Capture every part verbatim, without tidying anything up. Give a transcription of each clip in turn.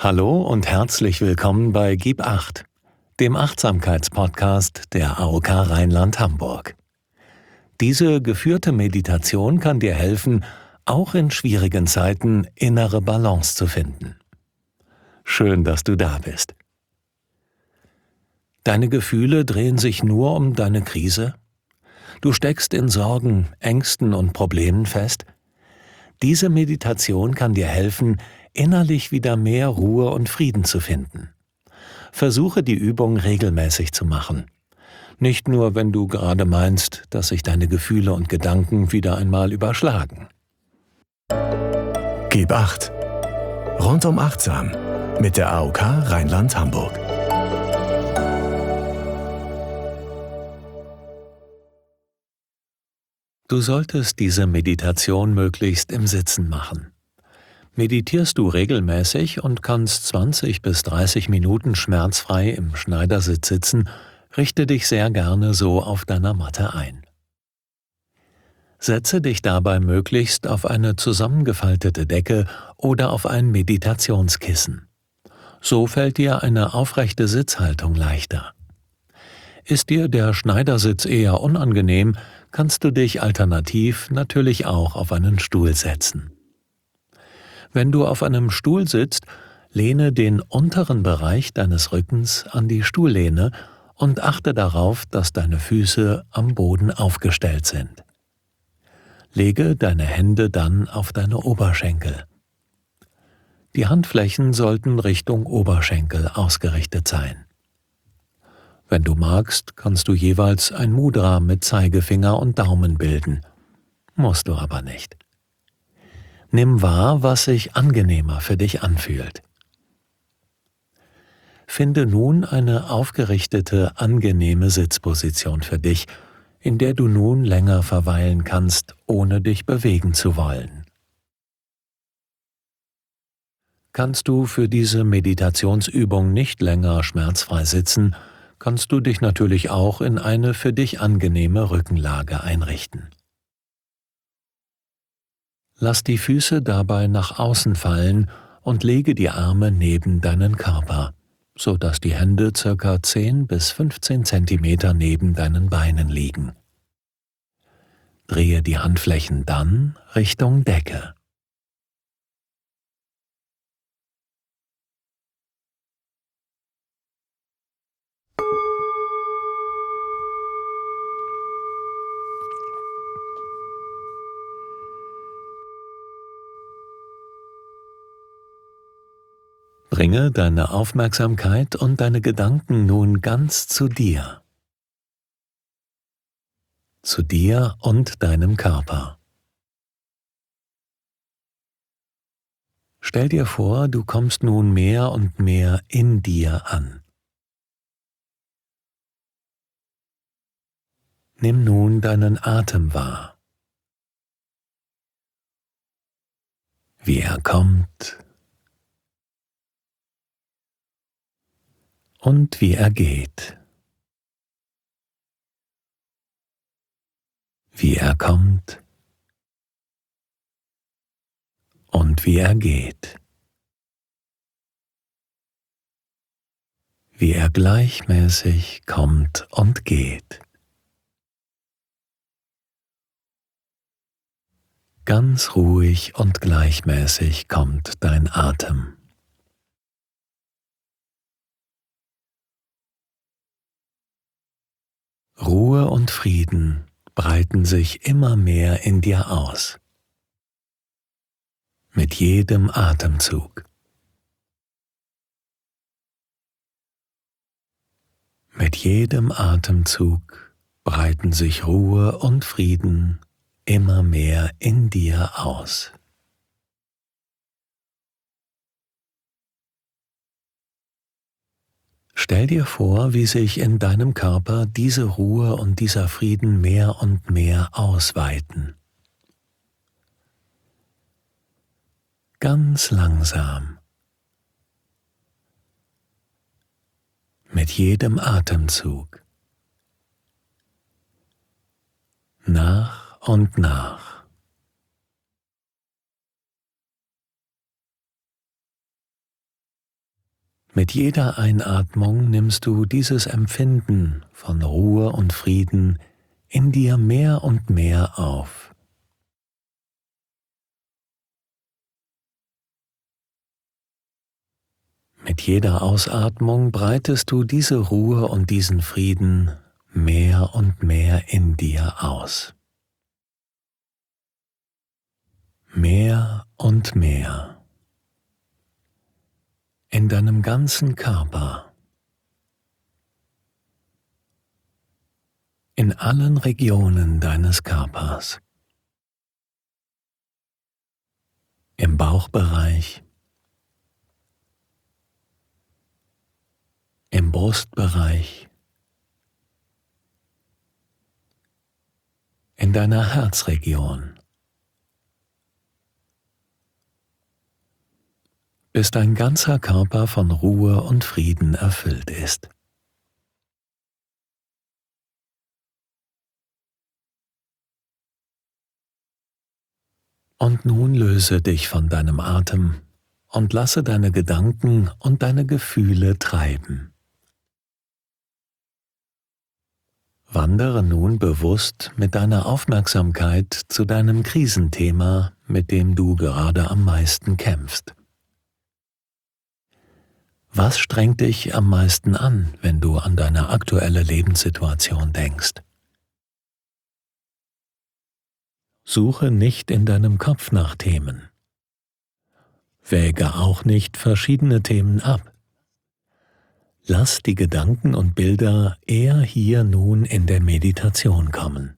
Hallo und herzlich willkommen bei Gib Acht, dem Achtsamkeitspodcast der A O K Rheinland-Hamburg. Diese geführte Meditation kann dir helfen, auch in schwierigen Zeiten innere Balance zu finden. Schön, dass du da bist. Deine Gefühle drehen sich nur um deine Krise? Du steckst in Sorgen, Ängsten und Problemen fest? Diese Meditation kann dir helfen, innerlich wieder mehr Ruhe und Frieden zu finden. Versuche die Übung regelmäßig zu machen. Nicht nur, wenn du gerade meinst, dass sich deine Gefühle und Gedanken wieder einmal überschlagen. Gib Acht. Rundum achtsam mit der A O K Rheinland-Hamburg. Du solltest diese Meditation möglichst im Sitzen machen. Meditierst du regelmäßig und kannst zwanzig bis dreißig Minuten schmerzfrei im Schneidersitz sitzen, richte dich sehr gerne so auf deiner Matte ein. Setze dich dabei möglichst auf eine zusammengefaltete Decke oder auf ein Meditationskissen. So fällt dir eine aufrechte Sitzhaltung leichter. Ist dir der Schneidersitz eher unangenehm, kannst du dich alternativ natürlich auch auf einen Stuhl setzen. Wenn du auf einem Stuhl sitzt, lehne den unteren Bereich deines Rückens an die Stuhllehne und achte darauf, dass deine Füße am Boden aufgestellt sind. Lege deine Hände dann auf deine Oberschenkel. Die Handflächen sollten Richtung Oberschenkel ausgerichtet sein. Wenn du magst, kannst du jeweils ein Mudra mit Zeigefinger und Daumen bilden. Musst du aber nicht. Nimm wahr, was sich angenehmer für dich anfühlt. Finde nun eine aufgerichtete, angenehme Sitzposition für dich, in der du nun länger verweilen kannst, ohne dich bewegen zu wollen. Kannst du für diese Meditationsübung nicht länger schmerzfrei sitzen, kannst du dich natürlich auch in eine für dich angenehme Rückenlage einrichten. Lass die Füße dabei nach außen fallen und lege die Arme neben deinen Körper, so dass die Hände ca. zehn bis fünfzehn Zentimeter neben deinen Beinen liegen. Drehe die Handflächen dann Richtung Decke. Bringe deine Aufmerksamkeit und deine Gedanken nun ganz zu dir. Zu dir und deinem Körper. Stell dir vor, du kommst nun mehr und mehr in dir an. Nimm nun deinen Atem wahr. Wie er kommt und wie er geht. Wie er kommt und wie er geht. Wie er gleichmäßig kommt und geht. Ganz ruhig und gleichmäßig kommt dein Atem. Ruhe und Frieden breiten sich immer mehr in dir aus. Mit jedem Atemzug. Mit jedem Atemzug breiten sich Ruhe und Frieden immer mehr in dir aus. Stell dir vor, wie sich in deinem Körper diese Ruhe und dieser Frieden mehr und mehr ausweiten. Ganz langsam. Mit jedem Atemzug. Nach und nach. Mit jeder Einatmung nimmst du dieses Empfinden von Ruhe und Frieden in dir mehr und mehr auf. Mit jeder Ausatmung breitest du diese Ruhe und diesen Frieden mehr und mehr in dir aus. Mehr und mehr. In deinem ganzen Körper. In allen Regionen deines Körpers. Im Bauchbereich. Im Brustbereich. In deiner Herzregion. Bis dein ganzer Körper von Ruhe und Frieden erfüllt ist. Und nun löse dich von deinem Atem und lasse deine Gedanken und deine Gefühle treiben. Wandere nun bewusst mit deiner Aufmerksamkeit zu deinem Krisenthema, mit dem du gerade am meisten kämpfst. Was strengt dich am meisten an, wenn du an deine aktuelle Lebenssituation denkst? Suche nicht in deinem Kopf nach Themen. Wäge auch nicht verschiedene Themen ab. Lass die Gedanken und Bilder eher hier nun in der Meditation kommen.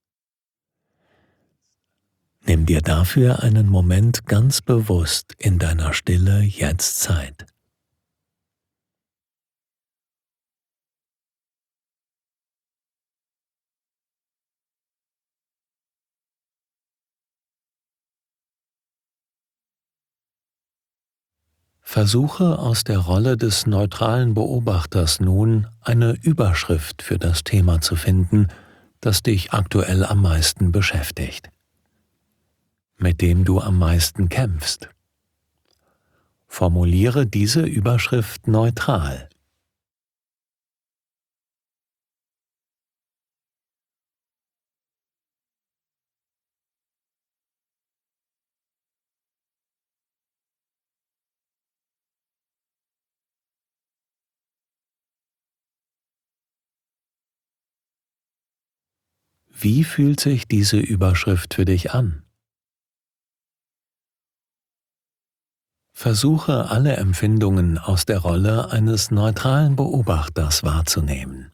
Nimm dir dafür einen Moment ganz bewusst in deiner Stille jetzt Zeit. Versuche aus der Rolle des neutralen Beobachters nun eine Überschrift für das Thema zu finden, das dich aktuell am meisten beschäftigt, mit dem du am meisten kämpfst. Formuliere diese Überschrift neutral. Wie fühlt sich diese Überschrift für dich an? Versuche alle Empfindungen aus der Rolle eines neutralen Beobachters wahrzunehmen.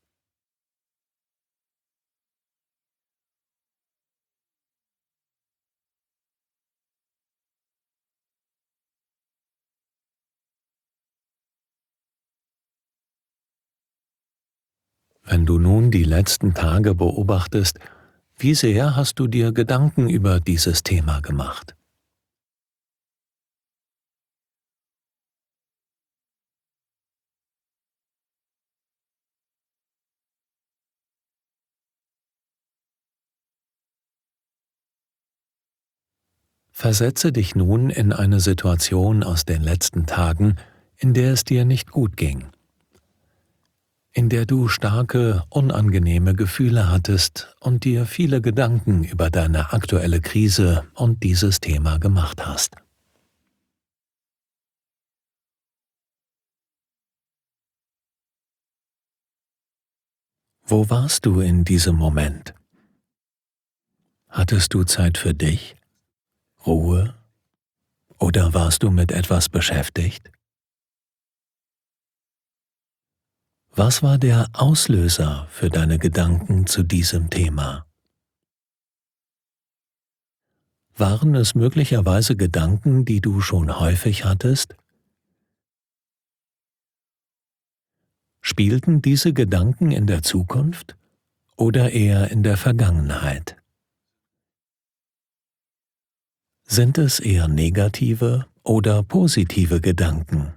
Wenn du nun die letzten Tage beobachtest, wie sehr hast du dir Gedanken über dieses Thema gemacht? Versetze dich nun in eine Situation aus den letzten Tagen, in der es dir nicht gut ging, in der du starke, unangenehme Gefühle hattest und dir viele Gedanken über deine aktuelle Krise und dieses Thema gemacht hast. Wo warst du in diesem Moment? Hattest du Zeit für dich? Ruhe? Oder warst du mit etwas beschäftigt? Was war der Auslöser für deine Gedanken zu diesem Thema? Waren es möglicherweise Gedanken, die du schon häufig hattest? Spielten diese Gedanken in der Zukunft oder eher in der Vergangenheit? Sind es eher negative oder positive Gedanken?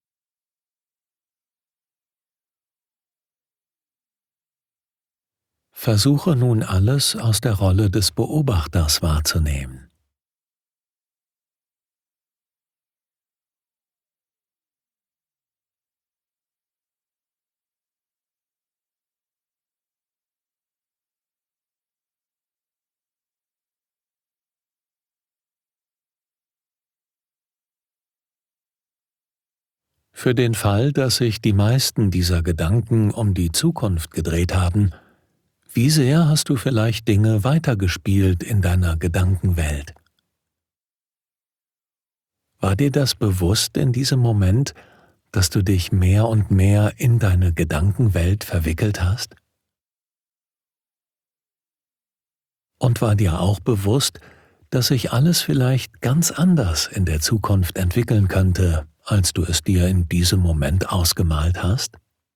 Versuche nun alles aus der Rolle des Beobachters wahrzunehmen. Für den Fall, dass sich die meisten dieser Gedanken um die Zukunft gedreht haben, wie sehr hast du vielleicht Dinge weitergespielt in deiner Gedankenwelt? War dir das bewusst in diesem Moment, dass du dich mehr und mehr in deine Gedankenwelt verwickelt hast? Und war dir auch bewusst, dass sich alles vielleicht ganz anders in der Zukunft entwickeln könnte, als du es dir in diesem Moment ausgemalt hast?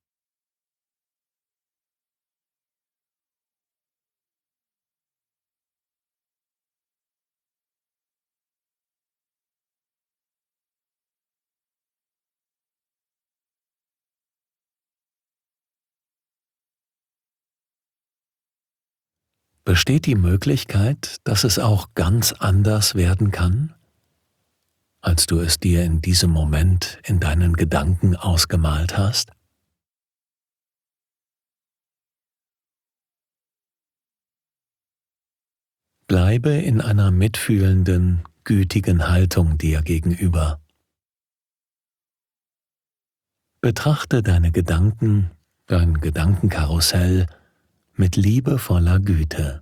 Besteht die Möglichkeit, dass es auch ganz anders werden kann, als du es dir in diesem Moment in deinen Gedanken ausgemalt hast? Bleibe in einer mitfühlenden, gütigen Haltung dir gegenüber. Betrachte deine Gedanken, dein Gedankenkarussell mit liebevoller Güte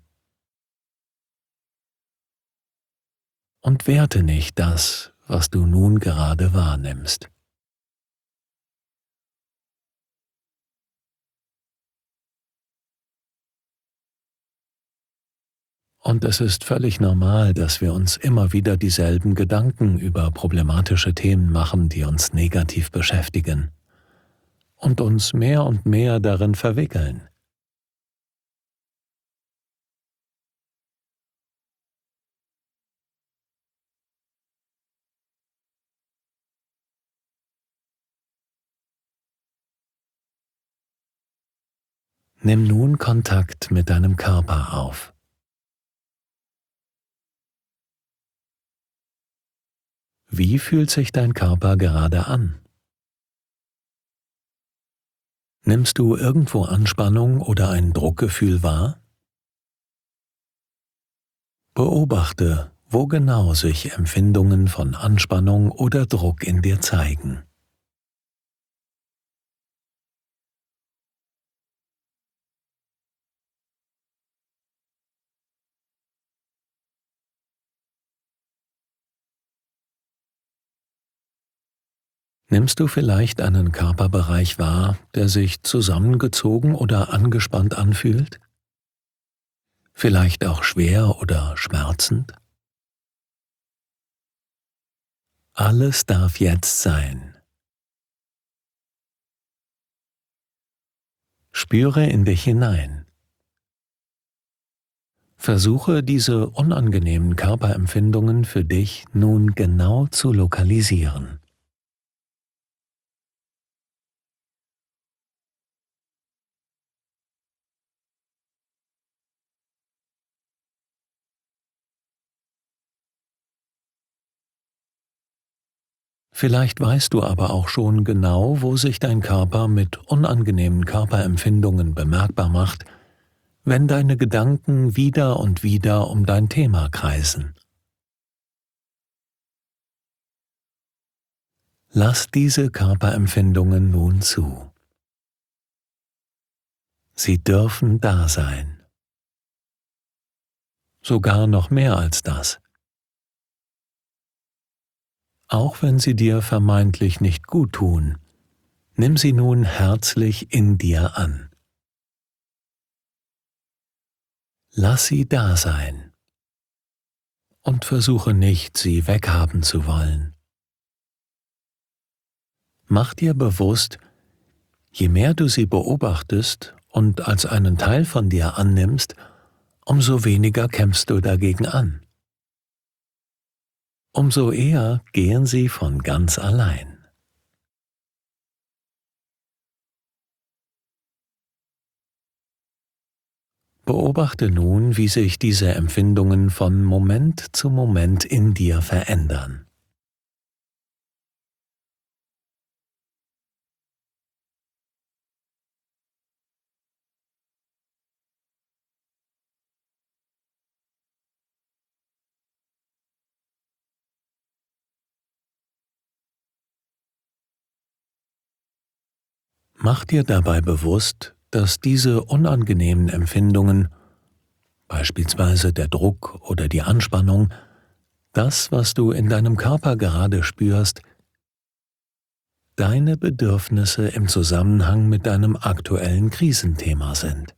und werte nicht das, was du nun gerade wahrnimmst. Und es ist völlig normal, dass wir uns immer wieder dieselben Gedanken über problematische Themen machen, die uns negativ beschäftigen und uns mehr und mehr darin verwickeln. Nimm nun Kontakt mit deinem Körper auf. Wie fühlt sich dein Körper gerade an? Nimmst du irgendwo Anspannung oder ein Druckgefühl wahr? Beobachte, wo genau sich Empfindungen von Anspannung oder Druck in dir zeigen. Nimmst du vielleicht einen Körperbereich wahr, der sich zusammengezogen oder angespannt anfühlt? Vielleicht auch schwer oder schmerzend? Alles darf jetzt sein. Spüre in dich hinein. Versuche diese unangenehmen Körperempfindungen für dich nun genau zu lokalisieren. Vielleicht weißt du aber auch schon genau, wo sich dein Körper mit unangenehmen Körperempfindungen bemerkbar macht, wenn deine Gedanken wieder und wieder um dein Thema kreisen. Lass diese Körperempfindungen nun zu. Sie dürfen da sein. Sogar noch mehr als das. Auch wenn sie dir vermeintlich nicht gut tun, nimm sie nun herzlich in dir an. Lass sie da sein und versuche nicht, sie weghaben zu wollen. Mach dir bewusst, je mehr du sie beobachtest und als einen Teil von dir annimmst, umso weniger kämpfst du dagegen an. Umso eher gehen sie von ganz allein. Beobachte nun, wie sich diese Empfindungen von Moment zu Moment in dir verändern. Mach dir dabei bewusst, dass diese unangenehmen Empfindungen, beispielsweise der Druck oder die Anspannung, das, was du in deinem Körper gerade spürst, deine Bedürfnisse im Zusammenhang mit deinem aktuellen Krisenthema sind.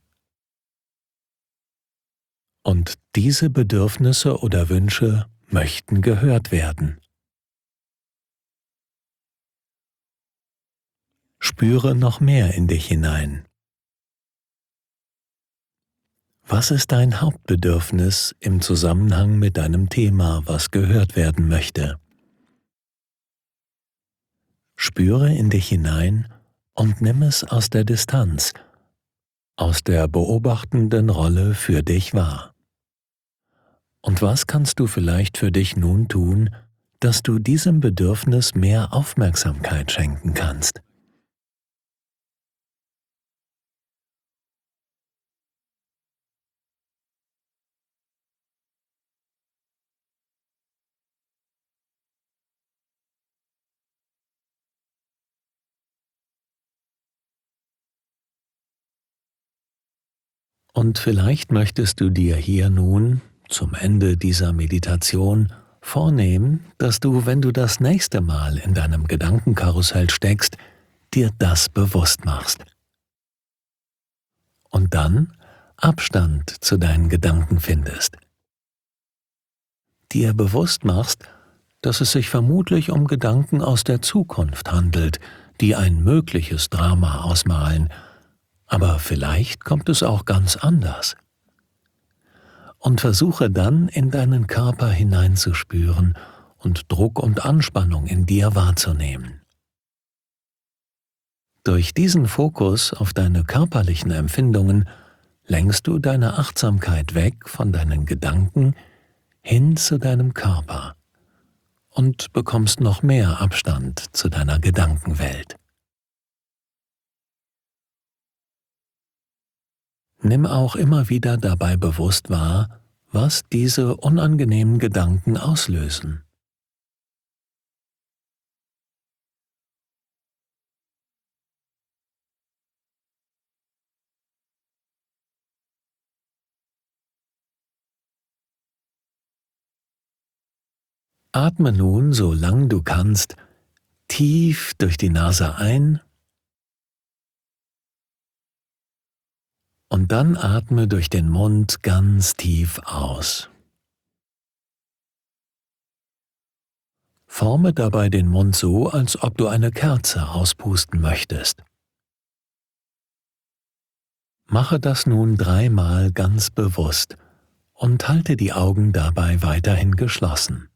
Und diese Bedürfnisse oder Wünsche möchten gehört werden. Spüre noch mehr in dich hinein. Was ist dein Hauptbedürfnis im Zusammenhang mit deinem Thema, was gehört werden möchte? Spüre in dich hinein und nimm es aus der Distanz, aus der beobachtenden Rolle für dich wahr. Und was kannst du vielleicht für dich nun tun, dass du diesem Bedürfnis mehr Aufmerksamkeit schenken kannst? Und vielleicht möchtest du dir hier nun, zum Ende dieser Meditation, vornehmen, dass du, wenn du das nächste Mal in deinem Gedankenkarussell steckst, dir das bewusst machst. Und dann Abstand zu deinen Gedanken findest. Dir bewusst machst, dass es sich vermutlich um Gedanken aus der Zukunft handelt, die ein mögliches Drama ausmalen, aber vielleicht kommt es auch ganz anders. Und versuche dann, in deinen Körper hineinzuspüren und Druck und Anspannung in dir wahrzunehmen. Durch diesen Fokus auf deine körperlichen Empfindungen lenkst du deine Achtsamkeit weg von deinen Gedanken hin zu deinem Körper und bekommst noch mehr Abstand zu deiner Gedankenwelt. Nimm auch immer wieder dabei bewusst wahr, was diese unangenehmen Gedanken auslösen. Atme nun, solange du kannst, tief durch die Nase ein und dann atme durch den Mund ganz tief aus. Forme dabei den Mund so, als ob du eine Kerze auspusten möchtest. Mache das nun dreimal ganz bewusst und halte die Augen dabei weiterhin geschlossen.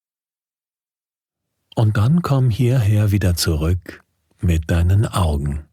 Und dann komm hierher wieder zurück mit deinen Augen.